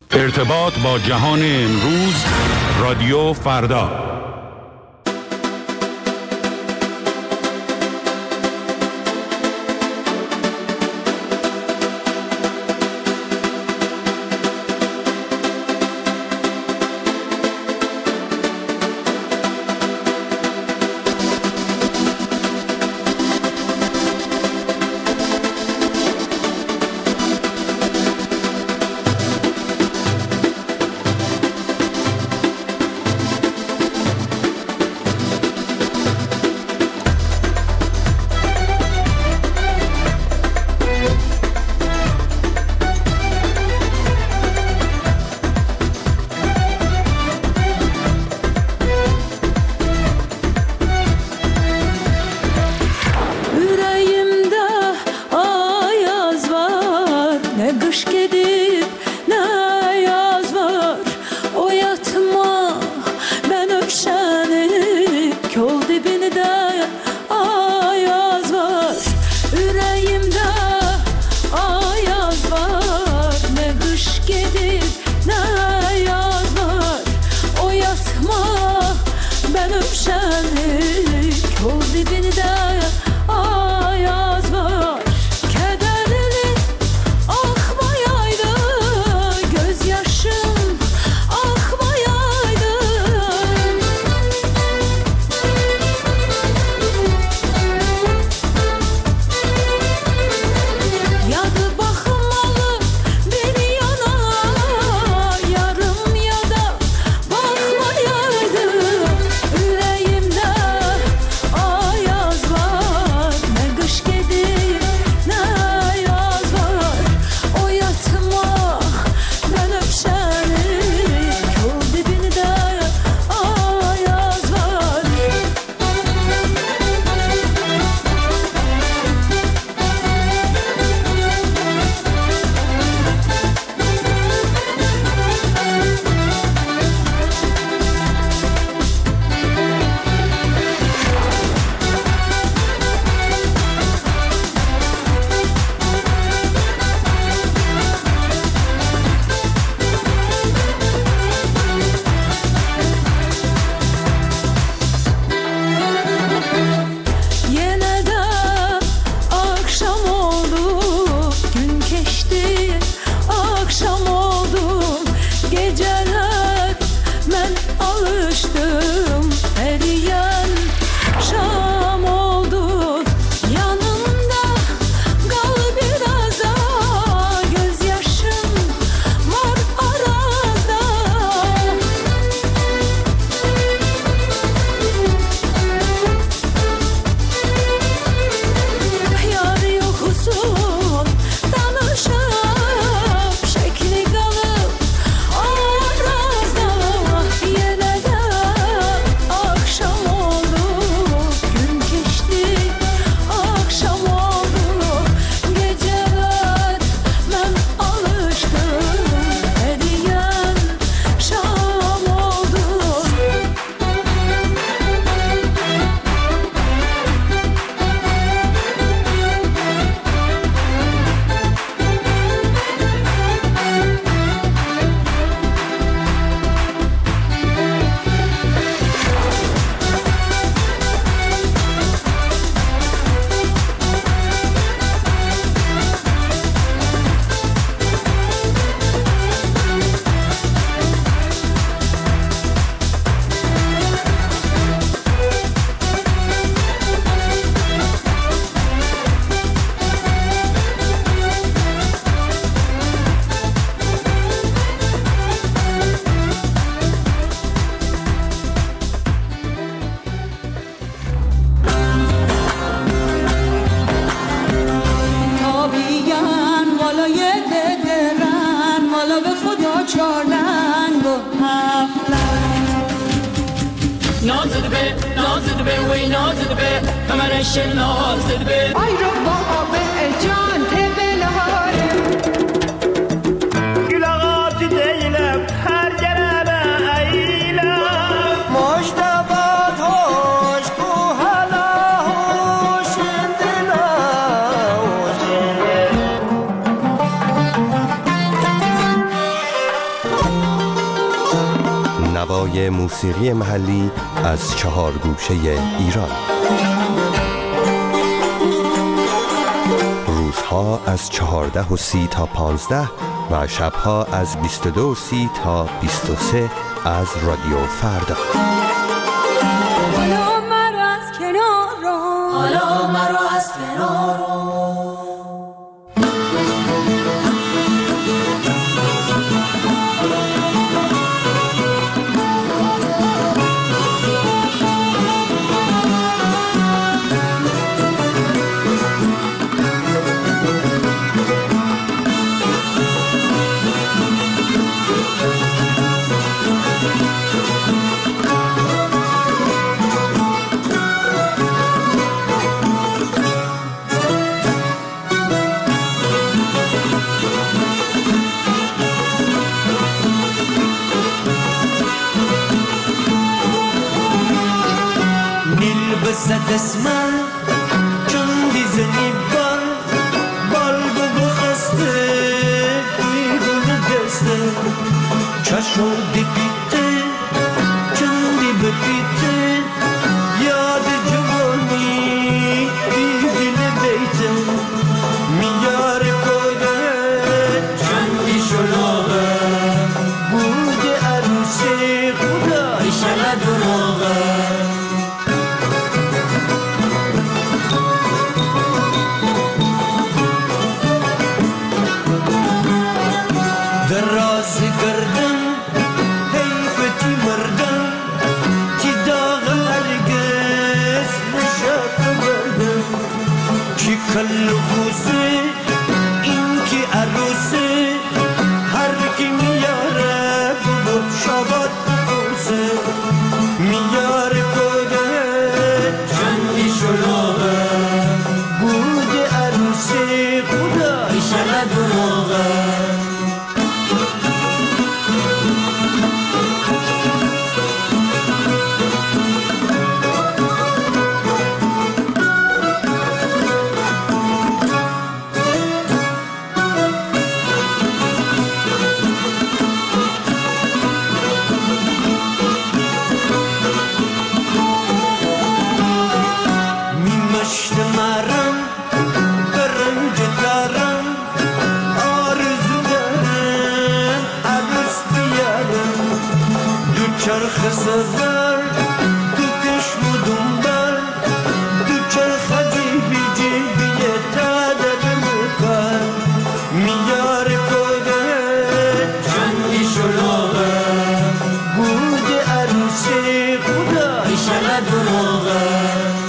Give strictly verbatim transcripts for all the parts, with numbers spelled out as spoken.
ارتباط با جهان امروز، رادیو فردا. انتخاب‌های موسیقی محلی از چهار گوشه ایران. روزها از چهارده و سی تا پانزده و شبها از بیست و دو و سی تا بیست و سه از رادیو فردا. حالا مرا از کنار رو، حالا مرا از کنار رو. بزد اسمم چون دیزنی بال بال بگو خسته بیرون دسته چشم دی پیته چون دی بپیته یاد جوانی دیدین بیته میار کوده چون دی شلوغه بود عروسی خدا ایشالا دروغه کل خوزه این که عروسه هر کی میاره بود شبات بخوزه میاره کده چندی شلوغه بود عروسه خدا ایشالا دروغه چرخ سفر تو کشم و دنبال تو چرخ جیبی جیبی تادر مکار میار کده چندی شلوغه بود عروسی خدا ایشالا دروغه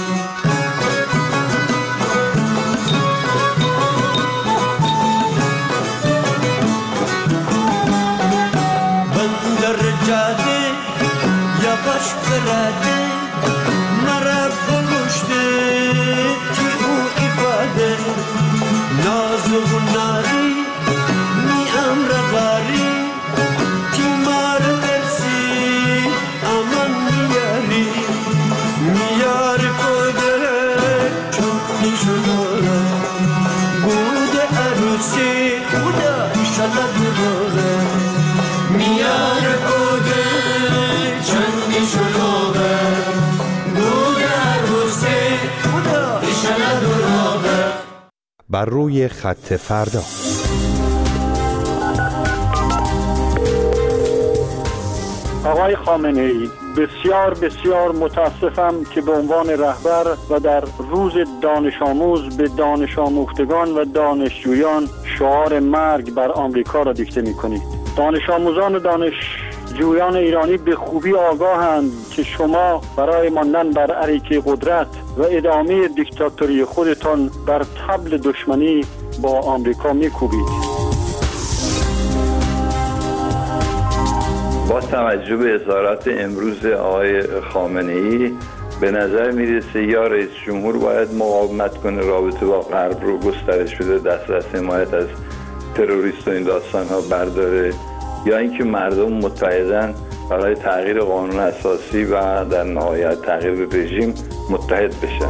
بندر جاده یواش براده مرا بکشته که او ifade ناز و ناری می امرغاری که مار برسی امان میاری میار کده چون شده بود عروسی خدا ایشالا دروغه میار کده چندی شلوغه بود عروسی خدا ایشالا دروغه. بر روی خط فردا. آقای خامنه‌ای، بسیار بسیار متاسفم که به عنوان رهبر و در روز دانش آموز به دانش آموختگان و دانشجویان شعار مرگ بر آمریکا را دیکته می‌کنید. دانش آموزان و دانش جویان ایرانی به خوبی آگاهند که شما برای ماندن بر اریکه قدرت و ادامه دیکتاتوری خودتان بر طبل دشمنی با آمریکا میکوبید. با توجه به اظهارات امروز آقای خامنه‌ای به نظر میرسه یا رئیس جمهور باید مقاومت کنه، رابطه با غرب رو گسترش بده، دسترس حمایت از تروریست و این داستان ها برداره، یا اینکه مردم متحدن برای تغییر قانون اساسی و در نهایت تغییر به رژیم متحد بشن.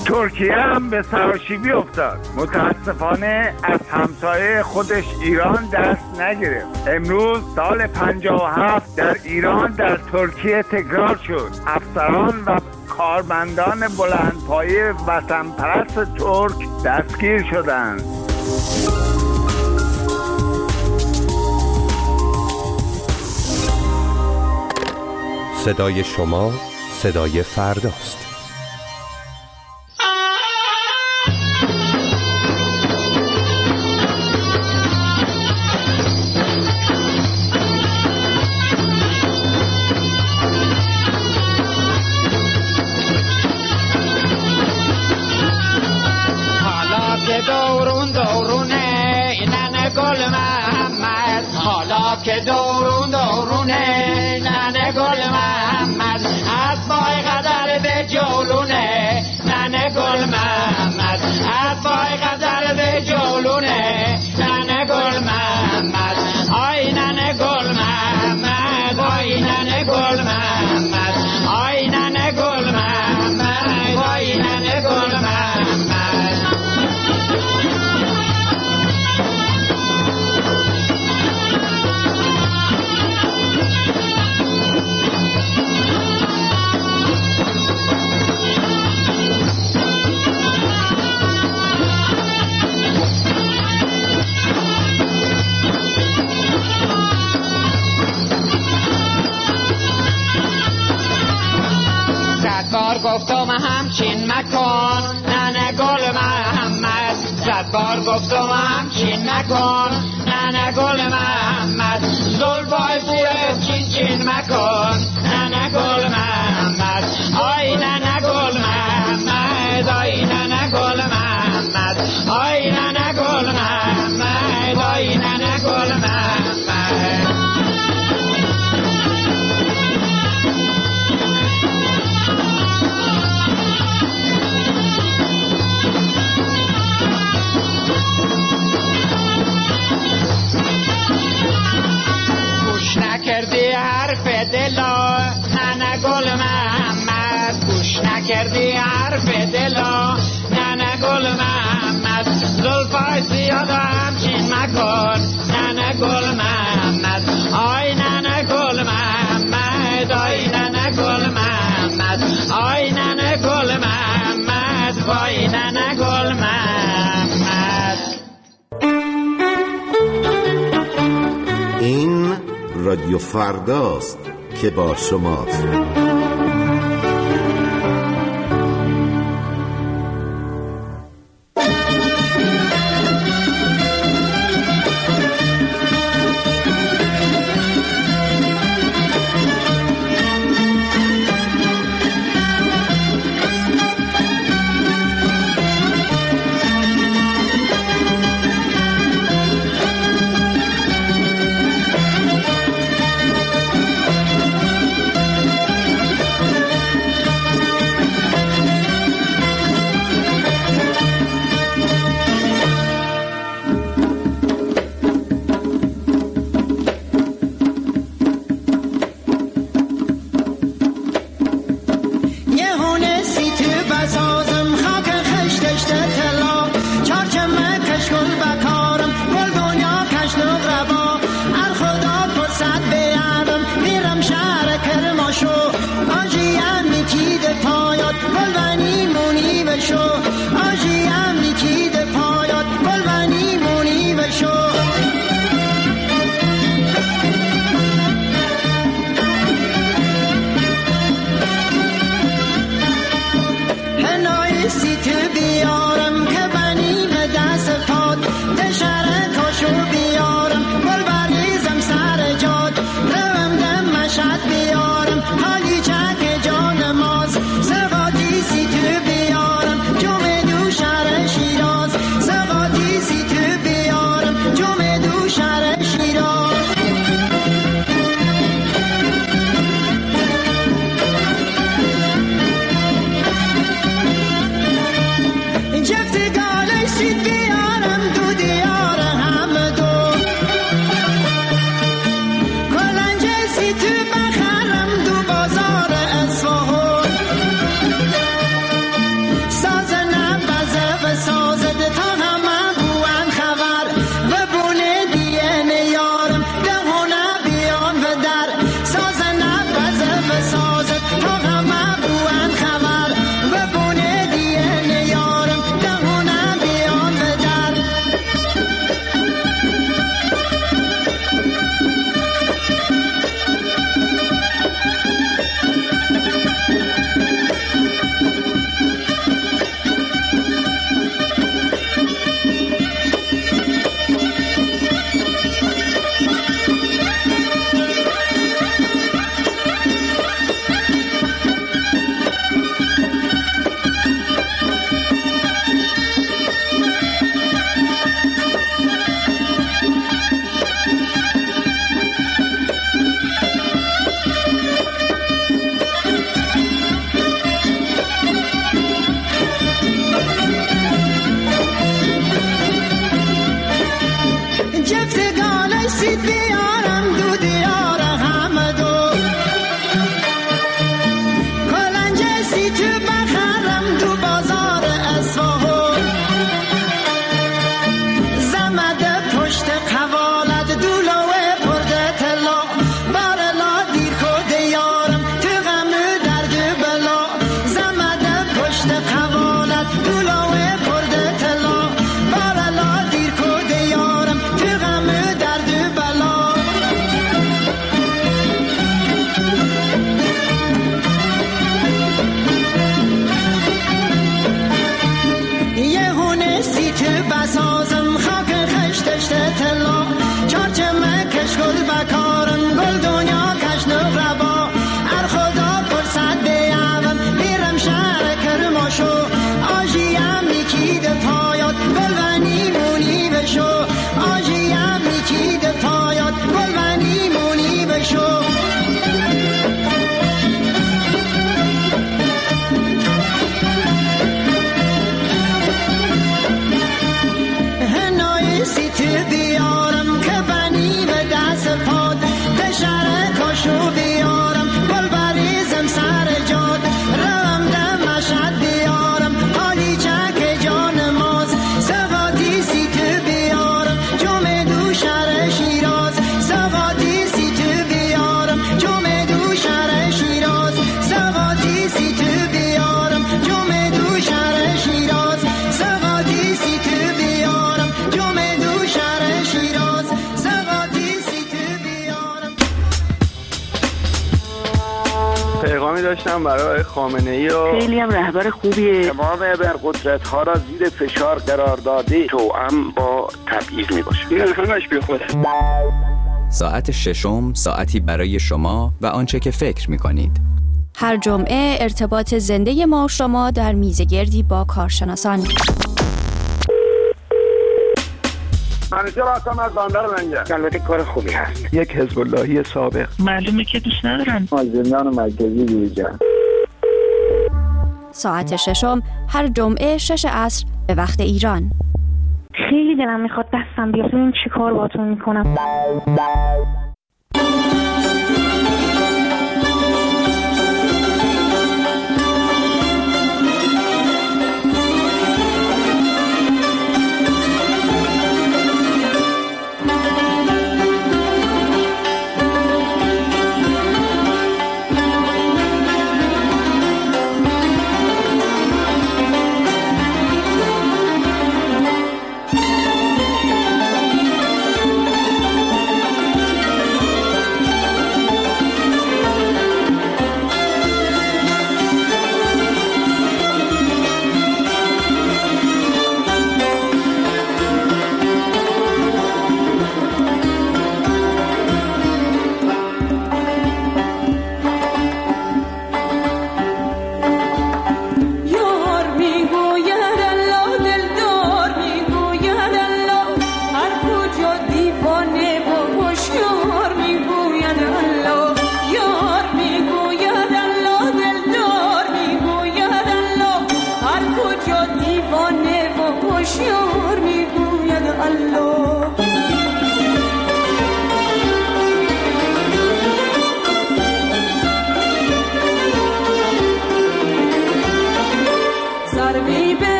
ترکیه هم به سراشیبی افتاد. متاسفانه از همسایه خودش ایران دست نگرفت. امروز سال پنجاه و هفت در ایران در ترکیه تکرار شد. افسران و کارمندان بلندپایه وطن پرست ترک دستگیر شدند. صدای شما صدای فرداست. حالا که دورون دورونه اینن گل محمد، حالا که دورون دورونه ننه گل محمد، از پای قدر به جولونه ننه گل محمد، از پای قدر به جولونه ننه گل محمد، آی ننه گل محمد، آی ننه گل محمد، آی ننه گل محمد، آی ننه گل محمد. گفتم همچین مکن ننه گل محمد، صد بار گفتم همچین مکن ننه گل محمد، زلفای بوی چین چین مکن ننه گل محمد، آی ننه گل محمد، آی ننه گل محمد، آی ننه گل محمد، آی ننه گل محمد. نکردی حرف دلا ننه گل محمد، گوش نکردی حرف دلا ننه گل محمد، زلفای زیاد همچین مکن ننه گل محمد، آی ننه گل محمد، آی ننه گل محمد، آی ننه گل محمد، وای ننه گل محمد. این رادیو فرداست که با شماست. یه هونه سیت بسازم خاک خشتشت تلا چارچه مکش گل بکارم گل دنیا کشن ربا ار خدا پرسد بیامم بیرم شهر کرماشو آجیم میکید پایات گل و نیمونی بشو آجیم میکید پایات گل و نیمونی بشو بیارم که بنی به دست پاد دشاره کاشو بیارم گل بریزم سر جاد روم دم مشهد بیارم حالی چک جان ماز سوادی سیت بیارم جمع دو شهر شیراز سوادی سیت بیارم جمع دو شهر شیراز سوادی سیت بیارم جمع دو شهر شیراز سوادی سیت بیارم جمع دو شهر شیراز سوادی سیت بیارم. پیغامی داشتم برای خامنه‌ای و خیلی هم رهبر خوبیه. تمام ابرقدرت ها را زیر فشار قرار داده توأم با تبعیض می باشه. این همش بی خوده. ساعت ششم ساعتی برای شما و آنچه که فکر می کنید. هر جمعه ارتباط زنده ما و شما در میزگردی با کارشناسان. منیجر هستم از بندر منجر. البته کار خوبی هست. یک حزب اللهی سابق. معلومه که دوست ندارن. از زندان مرکزی بیرون. ساعت ششم هر جمعه شش عصر به وقت ایران. خیلی دلم میخواد دستم بیاد ببینم چی کار باهاتون میکنم.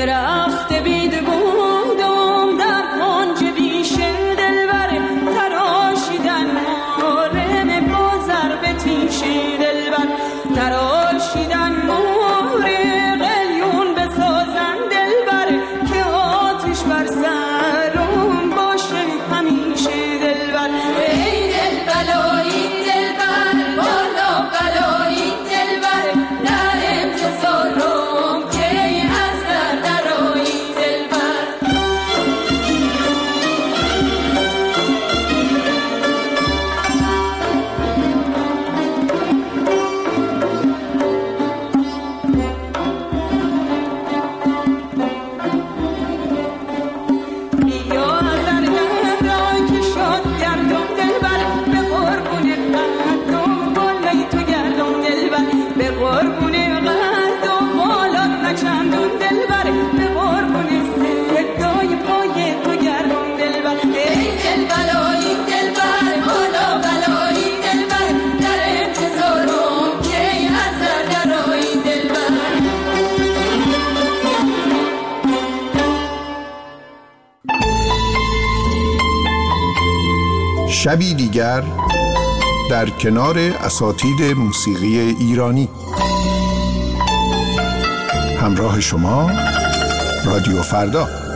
درخت بید بودم در کنج بیش دلبر تراشیدن مارم بازر به تیش دلبر تراشیدن مار قلیون بسازن دلبر که آتش بر سرم باشه همیشه دلبر ای دل بلایی دلبر بالا بلایی دلبر در انتظارم که از در درایی دلبر بیا از در درای که شاد گردم دلبر به قربون قد و بالای تو گردم دلبر به قربون قد و بالات نچندم دلبر به قربون صدای پای تو گردم دلبر ای دل بلایی دلبر بالا بلایی دلبر در انتظارم که از در درایی دلبر شبی دیگر در کنار اساتید موسیقی ایرانی. همراه شما رادیو فردا.